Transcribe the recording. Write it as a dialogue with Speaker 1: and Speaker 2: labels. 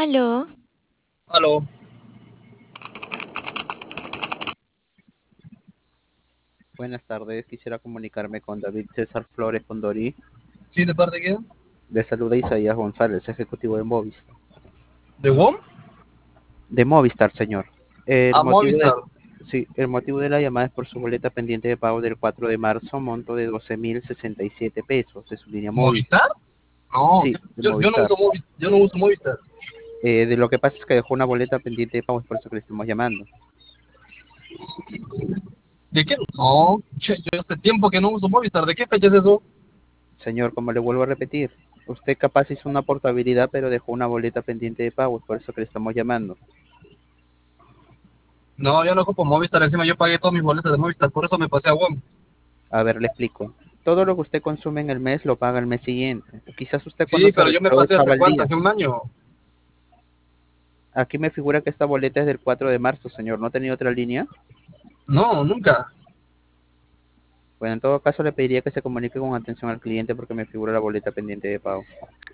Speaker 1: Aló,
Speaker 2: Aló.
Speaker 3: Buenas tardes, quisiera comunicarme con David César Flores Condori.
Speaker 2: ¿Sí, de parte de quién?
Speaker 3: Le saluda Isaías González, ejecutivo de Movistar.
Speaker 2: ¿De WOM?
Speaker 3: De Movistar, señor. El
Speaker 2: A
Speaker 3: motivo
Speaker 2: Movistar.
Speaker 3: de, sí, el motivo de la llamada es por su boleta pendiente de pago del 4 de marzo, monto de 12.067 pesos de su línea móvil.
Speaker 2: ¿Movistar? No,
Speaker 3: Sí, de
Speaker 2: yo no
Speaker 3: Movistar.
Speaker 2: uso yo no uso Movistar.
Speaker 3: De lo que pasa es que dejó una boleta pendiente de pago, es por eso que le estamos llamando.
Speaker 2: ¿De qué? No, yo hace tiempo que no uso Movistar. ¿De qué fecha es eso?
Speaker 3: Señor, como le vuelvo a repetir, usted capaz hizo una portabilidad, pero dejó una boleta pendiente de pago, es por eso que le estamos llamando.
Speaker 2: No, yo no ocupo Movistar. Encima yo pagué todas mis boletas de Movistar. Por eso me pasé a WOM.
Speaker 3: A ver, le explico. Todo lo que usted consume en el mes lo paga el mes siguiente. Quizás usted cuando
Speaker 2: Sí,
Speaker 3: se
Speaker 2: pero yo me
Speaker 3: retiró
Speaker 2: pasé
Speaker 3: estaba
Speaker 2: hace
Speaker 3: al
Speaker 2: cuánto,
Speaker 3: día.
Speaker 2: hace un año.
Speaker 3: Aquí me figura que esta boleta es del 4 de marzo, señor. ¿No tenía otra línea?
Speaker 2: No, nunca.
Speaker 3: Bueno, en todo caso le pediría que se comunique con atención al cliente porque me figura la boleta pendiente de pago.